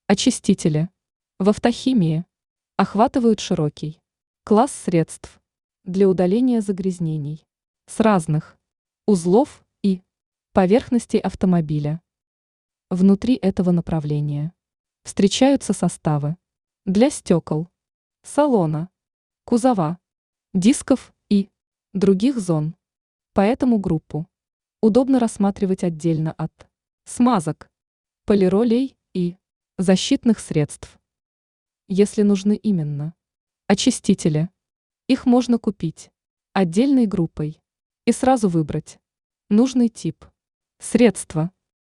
Очистители в автохимии охватывают широкий класс средств для удаления загрязнений с разных узлов и поверхностей автомобиля. Внутри этого направления встречаются составы для стекол, салона, кузова, дисков и других зон. Поэтому группу удобно рассматривать отдельно от смазок, полиролей и защитных средств. Если нужны именно очистители, их можно купить отдельной группой и сразу выбрать нужный тип средства.